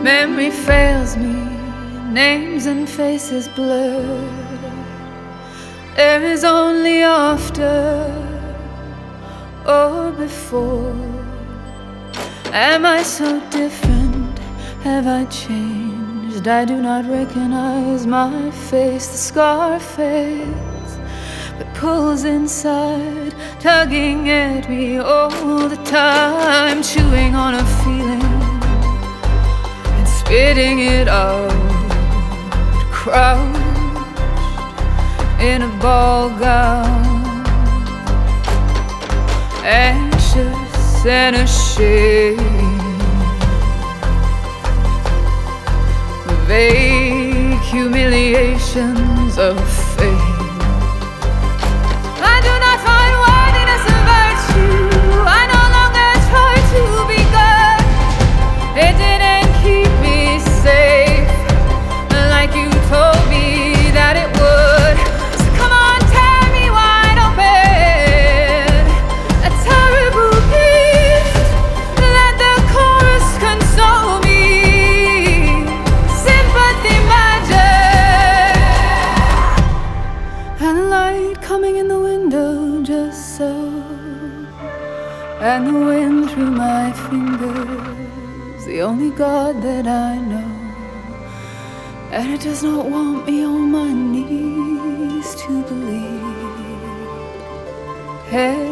Memory fails me, names and faces blur. There is only after or before. Am I so different? Have I changed? I do not recognize my face. The scar fades, but pulls inside, tugging at me all the time, chewing on a feeling and spitting it out, crouched in a ball gown, anxious and ashamed, vague humiliations of fate. I do not find worthiness and virtue. I no longer try to be good. It didn't keep me safe like you told me that it would. So come on, tear me wide open, a terrible gift. Let the chorus console me, sympathy magic. And the light coming in the window just so, and the wind through my fingers, the only God that I know. And it does not want me on my knees to believe. Hey.